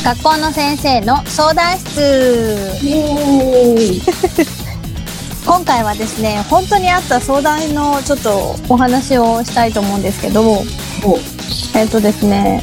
学校の先生の相談室。 イエーイ今回はですね、本当にあった相談のちょっとお話をしたいと思うんですけど、ですね、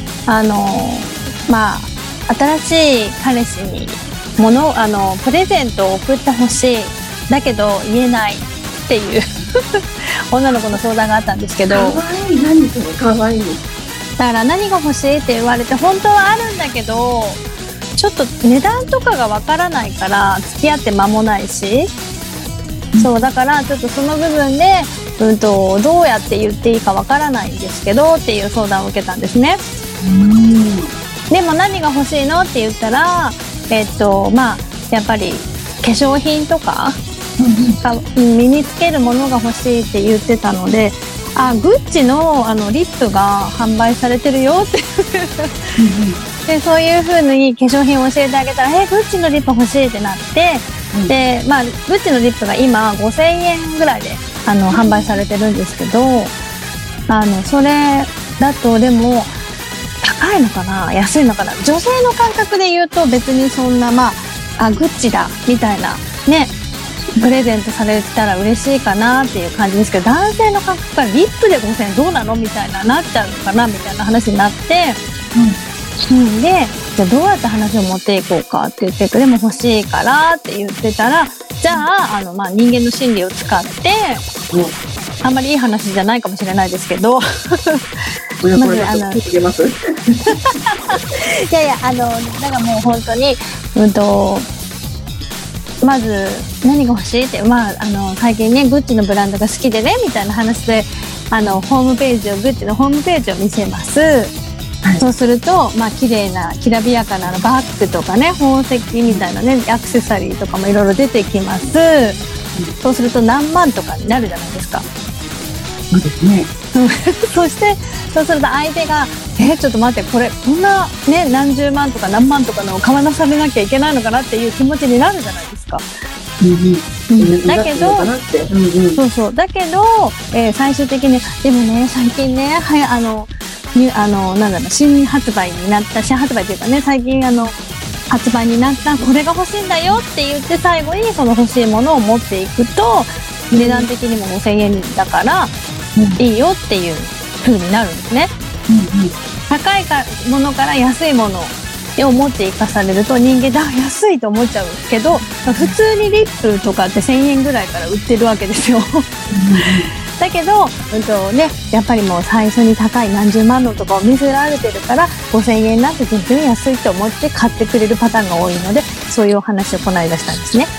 新しい彼氏にプレゼントを送ってほしい、だけど言えないっていう女の子の相談があったんですけど、 かわいい。何それかわいい。 だから何が欲しいって言われて本当はあるんだけど、ちょっと値段とかがわからないから付き合って間もないし、そうだからちょっとその部分で、どうやって言っていいかわからないんですけどっていう相談を受けたんですね。でも何が欲しいのって言ったら、やっぱり化粧品とか、身につけるものが欲しいって言ってたので、グッチのリップが販売されてるよってで、そういう風に化粧品を教えてあげたら、グッチのリップ欲しいってなって、で、グッチのリップが今5000円ぐらいで販売されてるんですけど、それだとでも高いのかな安いのかな、女性の感覚で言うと別にそんなグッチだみたいなね、プレゼントされたら嬉しいかなっていう感じですけど、男性の感覚からリップで5000円どうなのみたいなっちゃうのかなみたいな話になって、で、じゃあどうやって話を持っていこうかって言って、でも欲しいからって言ってたら、じゃあ人間の心理を使って、あんまりいい話じゃないかもしれないですけどまずいやいや、だからもう本当にまず何が欲しいって、最近ねグッチのブランドが好きでねみたいな話で、グッチのホームページを見せます。そうすると綺麗なきらびやかなバッグとかね、宝石みたいなねアクセサリーとかもいろいろ出てきます。そうすると何万とかになるじゃないですか。 そうですねそうすると相手がちょっと待って、こんなね何十万とか何万とかのを買わされなきゃいけないのかなっていう気持ちになるじゃないですか。だけど、だけど、最終的にでもね最近ね新発売というかね、最近発売になったこれが欲しいんだよって言って、最後にその欲しいものを持っていくと、値段的にも5000円だからいいよっていう風になるんですね。高いものから安いものを持っていかされると、人間安いと思っちゃうけど、普通にリップとかって1000円ぐらいから売ってるわけですよ。だけど、やっぱりもう最初に高い何十万のとかを見せられてるから、5000円なんて全然安いと思って買ってくれるパターンが多いので、そういうお話をこの間したんですね。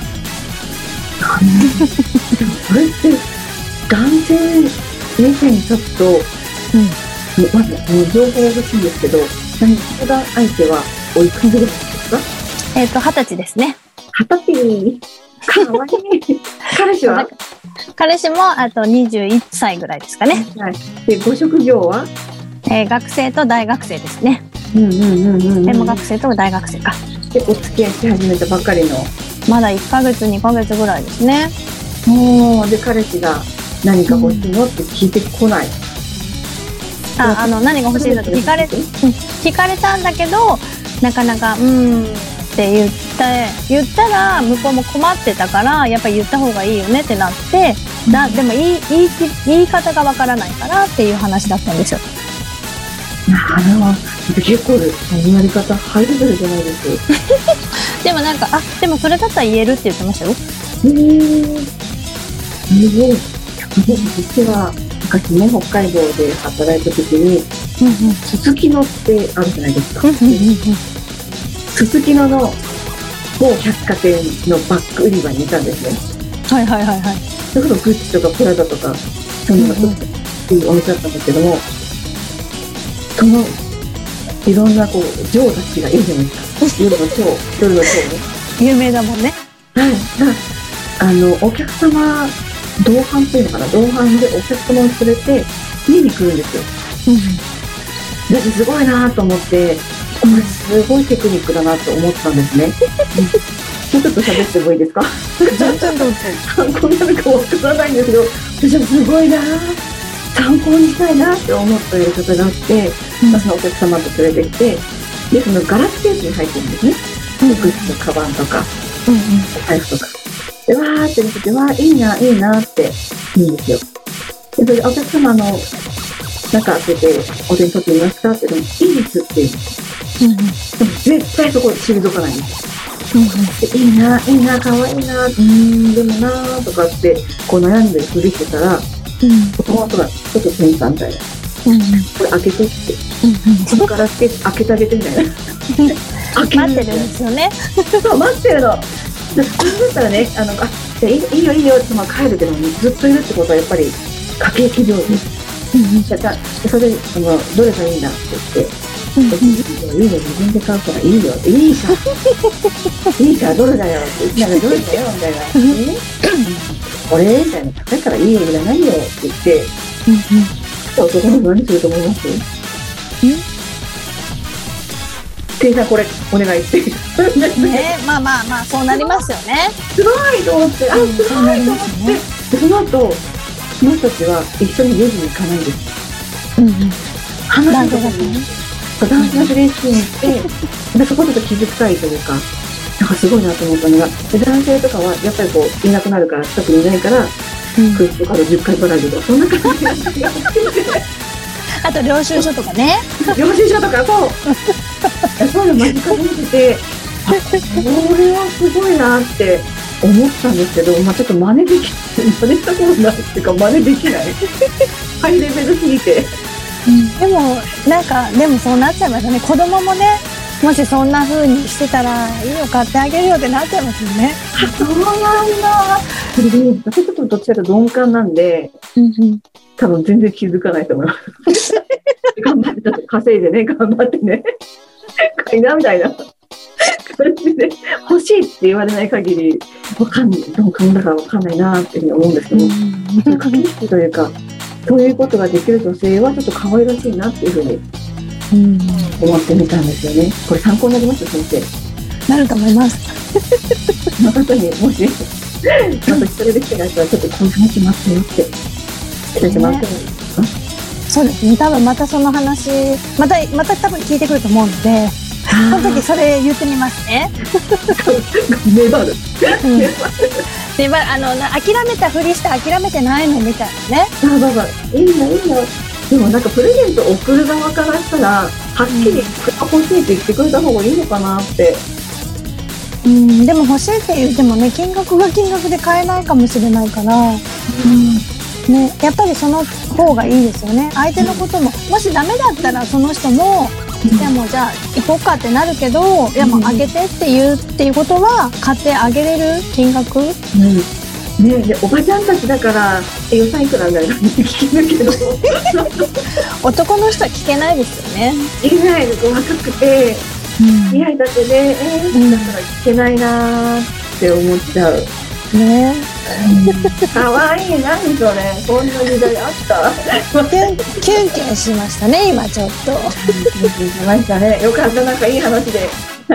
それって男性目線にちょっと、まず情報が欲しいんですけど、相談相手はおいくつぐらいですか ？20歳ですね。 20歳かわいい彼氏もあと21歳ぐらいですかね。 で、ご職業は？ 学生と大学生ですね。でも学生と大学生か。 で、お付き合いし始めたばかりの。 まだ1ヶ月2ヶ月ぐらいですね。 で、彼氏が何か欲しいのって聞いてこない。 何が欲しいのって聞かれたんだけど、なかなかって言ったら向こうも困ってたから、やっぱり言った方がいいよねってなって、でも言い方がわからないからっていう話だったんですよ。 結構そのやり方ハイレベルじゃないですでもでもそれだったら言えるって言ってましたよ。 実は昔ね、北海道で働いた時に、すすきのってあるじゃないですか。すすきのの某百貨店のバッグ売り場にいたんですね。それこそグッチとかプラダとかそんなっていうお店だったんですけども、そのいろんな女王たちがいるじゃないですか。夜のショーね。 有名だもんね。 お客様同伴っていうのかな、同伴でお客様を連れて見に来るんですよ。私すごいなと思って、これすごいテクニックだなと思ったんですね。ちょっと喋ってもいいですか？参考になるかわからないんですけど、私はすごいな、参考にしたいなって思っていることがあって、そのお客様と連れてきて、 で、そのガラスケースに入ってるんですね。靴のカバンとか、お財布とか。で、わーって見てて、わー、いいな、いいなって言うんですよ。で、それで、お客様中開けて、お手に取ってみますかって言っても、いいですって言うんですよ。でも絶対そこ退かないんですよ。で、いいな、いいな、かわいいな、でもなーとかって、こう悩んでるふりしてたら、男の人がちょっと店員さんみたいな。これ開けてって。そこから開けてあげてみたいな。 待ってるんですよね。 そう、待ってるの。普通だったらね、じゃあいいよいいよって、帰るけども、ずっといるってことはやっぱり駆け引き上手。それで、どれがいいんだって言って、いいよ、自分で買うからいいよ。いいから。いいから、どれだよって言って、どれだよみたいな。これみたいな。高いからいいよ、いらないよって言って、男の子何すると思います？店員さん、これお願いって。 ね、まあそうなりますよね。 すごいと思って、すごいと思って、その後その人たちは一緒にレジに行かないんです。話の時に男性のレジに行って、そこちょっと気遣いというか、なんかすごいなと思ったのが、男性とかはやっぱりこういなくなるから近くにいないから、クレジットカード10回払いとかそんな感じであと領収書とかね。 領収書とか、そういうの間近で見てて、これはすごいなって思ったんですけど、ちょっと真似したことないっていうか、真似できないハイレベルすぎて、 でもでもそうなっちゃいますよね。子供もね、もしそんな風にしてたらいいよ、買ってあげるよってなっちゃいますよね。 そうなんだ。それで私ちょっとどっちかというと鈍感なんで、多分全然気づかないと思います頑張ってちょっと稼いでね、頑張ってね買いなみたいな感じで、欲しいって言われない限りわかんない、鈍感だからわかんないなっていうふうに思うんですけど、駆け引きというか、そういうことができる女性はちょっと可愛らしいなっていうふうに思ってみたんですよね。これ参考になります先生？ なると思います。 その方にもしまた一人で来てない人はちょっとこういう話しますよって伝えてもらってもいいですか？ そうですね。多分またその話また多分聞いてくると思うので、その時それ言ってみますね。 粘る。 諦めたふりして諦めてないのみたいなね。 いいよ。でもプレゼント送る側からしたら、はっきり欲しいって言ってくれた方がいいのかなって。 でも欲しいって言ってもね、金額が金額で買えないかもしれないから、ね、やっぱりその方がいいですよね。相手のことも、もしダメだったらその人も、じゃあ行こうかってなるけど、いやもうあげてっていうことは買ってあげれる金額、 でおばちゃんたちだから予算いくらなんだろうって聞けるけど男の人は聞けないですよね。 言えないの、若くて見合いだけでだから聞けないなって思っちゃうね。 かわいい、何それ、こんな時代あったキュンキュンしましたね、今ちょっとしましたね。よかった、いい話で、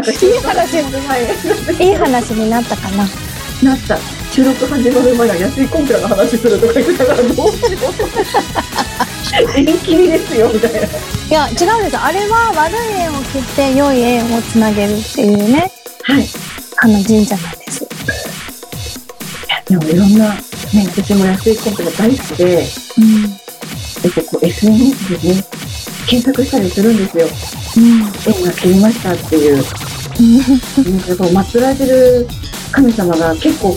いい話になったかな。 なった。収録始まる前は安いコンプラの話するとか言ってたから、どうしよう縁切りですよみたいな。いや違うんですよ。あれは悪い縁を切って良い縁をつなげるっていうね、神社なんです。 でもいろんな、私も安いコンプラ大好きで、やっぱこう SNS でね、検索したりするんですよ。縁が切りましたっていう。祀られてる神様が結構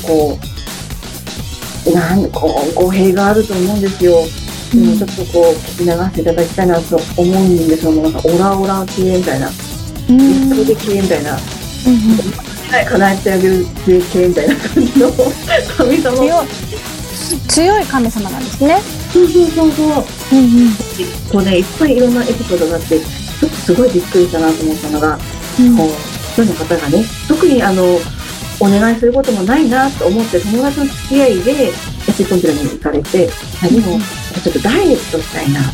語弊があると思うんですよ。でもちょっと聞き流していただきたいなと思うんですよ。オラオラ系みたいな、一方で系みたいな、叶えてあげる系みたいな感じの神様。 強い神様なんですね。 そう。いっぱいいろんなエピソードがあって、ちょっとすごいびっくりしたなと思ったのが、一人の方がね、特にお願いすることもないなと思って友達の付き合いで安いコンプラに行かれて、でもちょっとダイエットしたいなって、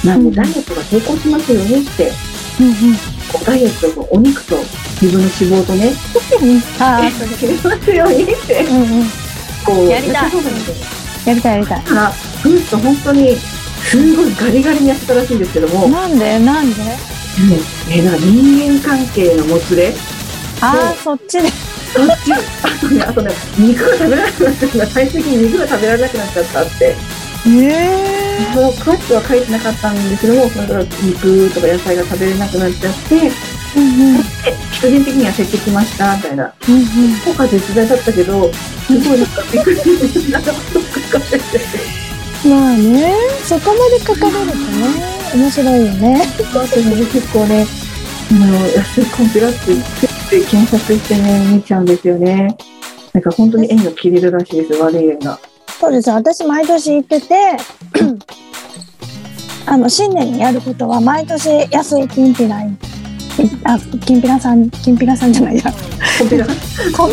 なんでダイエットが成功しますよねって、ダイエットとお肉と自分の脂肪とね切れますようにってやりたい。だからその人本当にすごいガリガリに痩せたらしいんですけども、 なんでなんか人間関係のもつれ、 そっちで。 あとね、肉が食べられなくなっちゃった。最終的に肉が食べられなくなっちゃったって。詳しくは書いてなかったんですけども、その肉とか野菜が食べれなくなっちゃって、必然的には減ってきましたみたいな。効果絶大だったけど、すごいなんかびっくりしてなんかこと書かれて。 まあね、そこまで書かれるとね、面白いよね。 結構ね、安いコンピラって検索してね、見ちゃうんですよね。なんか本当に縁が切れるらしいです、悪い縁が。 そうです。私毎年行ってて、新年にやることは毎年安いきんぴらきんぴらさんじゃないや。コンピラさん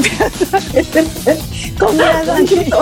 に。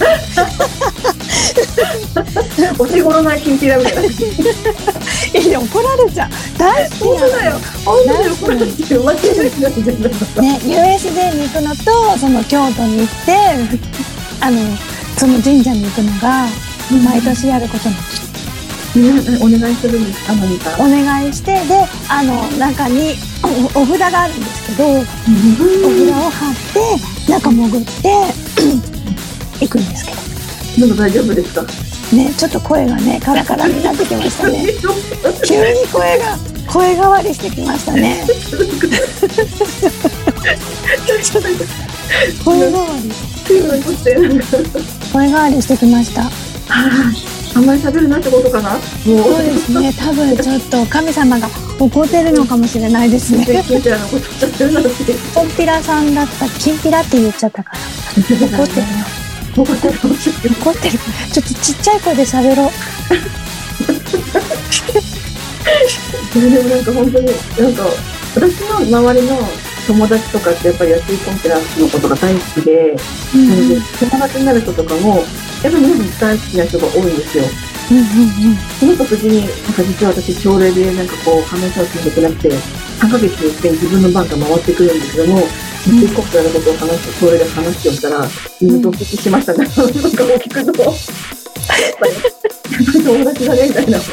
お手頃なきんぴらみたいな。 いや、怒られちゃう。大好きなの。 本当だよ。怒られちゃう。 ね、USJ に行くのと、その京都に行って、その神社に行くのが毎年やることなんです。 お願いするんですか？何かお願いして、で中にお札があるんですけど、お札を貼って中潜って行くんですけど。 でも大丈夫ですかね？ちょっと声がねカラカラになってきましたね。急に声変わりしてきましたね。声変わりしてきました。 あんまり喋るなってことかな。 そうですね。多分ちょっと神様が怒ってるのかもしれないですね。 キンピラのことしちゃってるなんて。 コンピラさんだったらキンピラって言っちゃったから怒ってるよ。怒ってる。ちょっとちっちゃい声で喋ろう。 でもなんか本当になんか私の周りの友達とかってやっぱり安いコンピラのことが大好きで、友達になる人とかもやっぱり皆さん大好きな人が多いんですよ。その時になんか実は私朝礼でなんかこう話をしなきゃいけなくて3ヶ月に一遍自分の番が回ってくるんですけども、安いコンピラのことを朝礼で話をしたらずっとお聞きしましたね。なんか大きくと友達だねみたいな。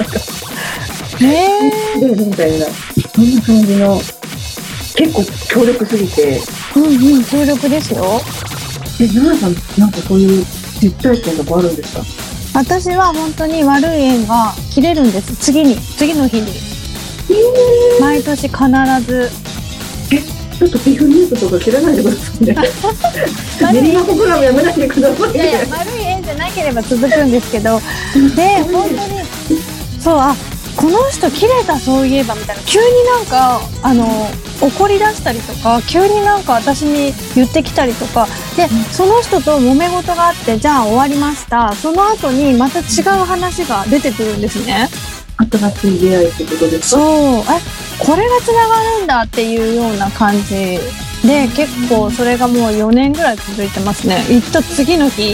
みたいな、そんな感じの結構強力すぎて。 強力ですよ。 奈々さんなんかそういう実体験とかあるんですか？ 私は本当に悪い縁が切れるんです。次の日に、毎年必ず。 ちょっとピフニュースとか切らないでくださいね。練馬プログラムやめないでください。 いや悪い縁じゃなければ続くんですけど、で本当にそうこの人切れたそういえばみたいな、急になんか怒り出したりとか、急になんか私に言ってきたりとかで、その人と揉め事があって、じゃあ終わりました、その後にまた違う話が出てくるんですね。 新しい出会いってことですか？ そう、これがつながるんだっていうような感じで、結構それがもう4年ぐらい続いてますね。行った次の日。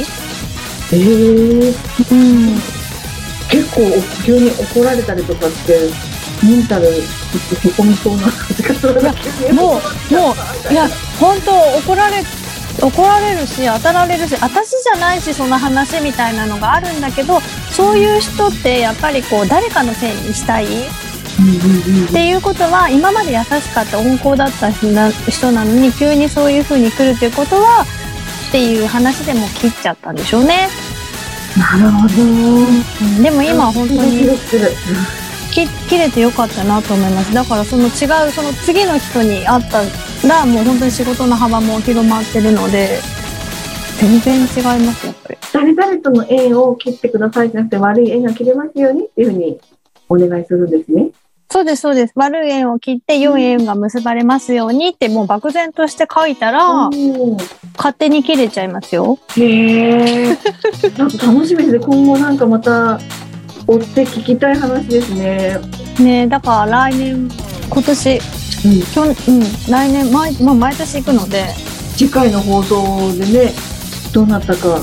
結構急に怒られたりとかってメンタルへこみそうな感じがする。 もういや本当怒られるし当たられるし、私じゃないしその話みたいなのがあるんだけど、そういう人ってやっぱりこう誰かのせいにしたいっていうことは、今まで優しかった温厚だった人なのに急にそういう風に来るっていうことはっていう話でも切っちゃったんでしょうね。 なるほど。 でも今本当に切れてよかったなと思います。だからその次の人に会ったらもう本当に仕事の幅も広まってるので全然違いますやっぱり。 誰々との縁を切ってくださいじゃなくて、悪い縁が切れますようにっていうふうにお願いするんですね。 そうですそうです。悪い縁を切って良い縁が結ばれますようにってもう漠然として書いたら勝手に切れちゃいますよ。 へえ。なんか楽しみですね。今後なんかまた追って聞きたい話ですね。 ね、だから来年今年、来年毎年行くので、 次回の放送でねどうなったか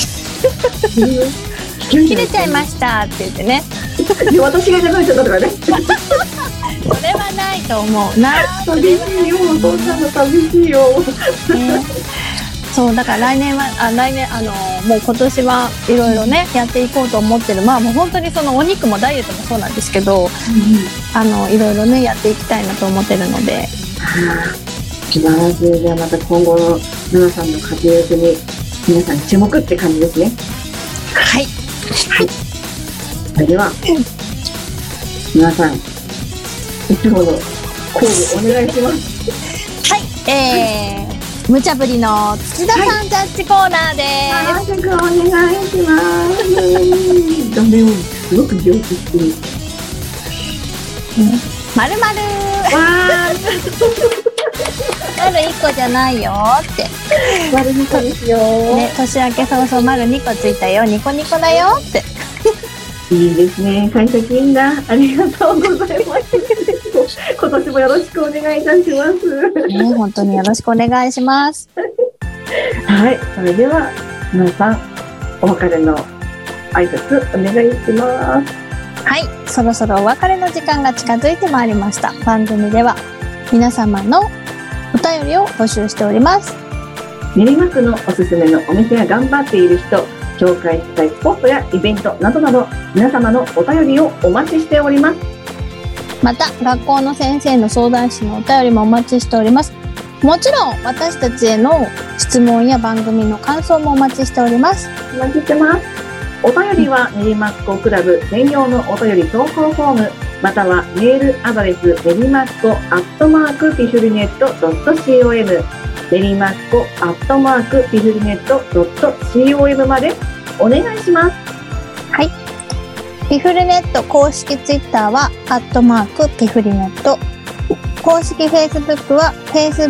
切れちゃいましたって言ってね。 私がじゃないとかね。 それはないと思うな。 寂しいよ、そんなの寂しいよ。 そうだから来年もう今年はいろいろね、やっていこうと思ってる。もう本当にそのお肉もダイエットもそうなんですけど、いろいろね、やっていきたいなと思ってるので。 素晴らしい。じゃあまた今後の皆さんの活躍に皆さん注目って感じですね。 はい。 はい。それでは、皆さん、いつものコールお願いします。 はい。無茶ぶりの土田さんジャッジコーナーです。 よろしくお願いします。画面をすごく凝視してる。 まるまる。丸1個じゃないよって。 丸2個ですよ。 ね、年明け早々丸2個ついたよ。ニコニコだよって。 いいですね。幸先いいんだ。ありがとうございます。今年もよろしくお願いいたします。 ね、本当によろしくお願いします。 はい、それでは皆さんお別れの挨拶お願いします。 はい、そろそろお別れの時間が近づいてまいりました。番組では皆様のお便りを募集しております。 練馬区のおすすめのお店や頑張っている人、紹介したいスポットやイベントなどなど、皆様のお便りをお待ちしております。 また学校の先生の相談室のお便りもお待ちしております。もちろん私たちへの質問や番組の感想もお待ちしております。 お待ちしてます。お便りは練馬っ子クラブ専用のお便り投稿フォーム、またはメールアドレス練馬っ子@pifulnet.com、練馬っ子@pifulnet.com までお願いします。 はい。ピフルネット公式ツイッターはピフリネット、公式フェイスブックは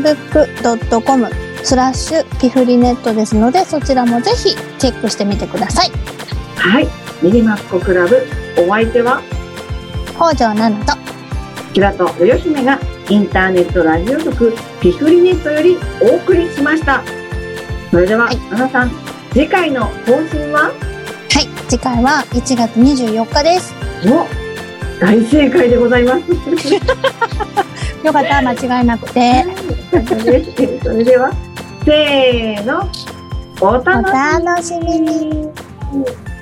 facebook.com/ピフリネットですので、そちらもぜひチェックしてみてください。 はい。練馬っ子クラブ、お相手は北条奈々と平戸よよ姫がインターネットラジオ局ピフリネットよりお送りしました。それでは、皆さん、次回の更新は？ はい、次回は1月24日です。 お、大正解でございます。 よかった、間違いなくて。 それでは、せーの、お楽しみに。